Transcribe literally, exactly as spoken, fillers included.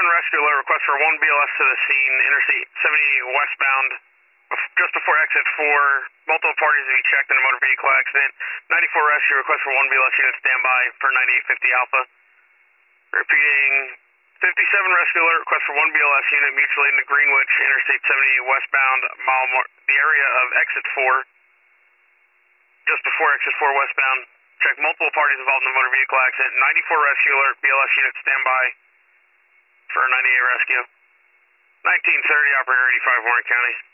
rescue alert, request for one B L S to the scene, Interstate seventy-eight westbound, just before exit four. Multiple parties to be checked in a motor vehicle accident. ninety-four rescue, request for one B L S unit standby for ninety-eight fifty Alpha. Repeating, fifty-seven rescue alert, request for one B L S unit mutual aid into Greenwich, Interstate seventy-eight westbound, mile more, the area of exit four, just before exit four westbound. Check multiple parties involved in the motor vehicle accident. ninety-four rescue alert, B L S unit standby for ninety-eight rescue. nineteen thirty, operator eighty-five, Warren County.